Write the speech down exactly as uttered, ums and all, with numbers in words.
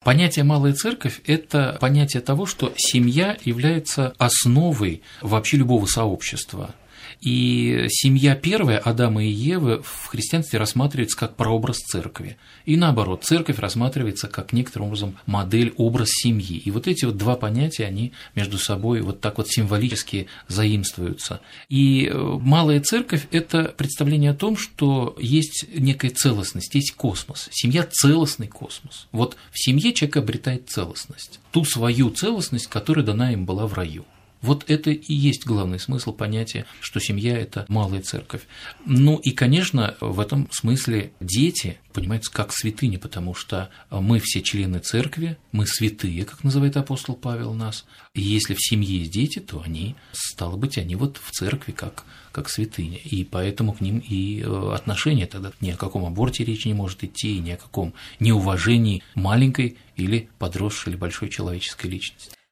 Понятие «малая церковь» – это понятие того, что семья является основой вообще любого сообщества. И семья первая, Адама и Евы, в христианстве рассматривается как прообраз церкви. И наоборот, церковь рассматривается как некоторым образом модель, образ семьи. И вот эти вот два понятия, они между собой вот так вот символически заимствуются. И малая церковь – это представление о том, что есть некая целостность, есть космос. Семья – целостный космос. Вот в семье человек обретает целостность, ту свою целостность, которая дана им была в раю. Вот это и есть главный смысл понятия, что семья – это малая церковь. Ну и, конечно, в этом смысле дети понимаются как святыни, потому что мы все члены церкви, мы святые, как называет апостол Павел нас. И если в семье есть дети, то они, стало быть, они вот в церкви как, как святыни. И поэтому к ним и отношение тогда ни о каком аборте речи не может идти, ни о каком неуважении маленькой или подросшей или большой человеческой личности.